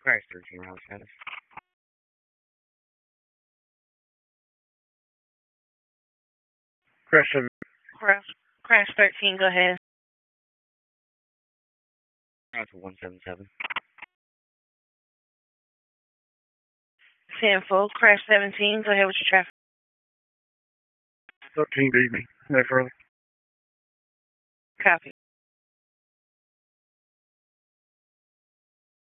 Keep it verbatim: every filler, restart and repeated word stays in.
Crash thirteen, route status. Crash seven. Crash, Crash thirteen, go ahead. Route to one seven seven. ten four, Crash seventeen, go ahead with your traffic. thirteen beat me. No further. Copy.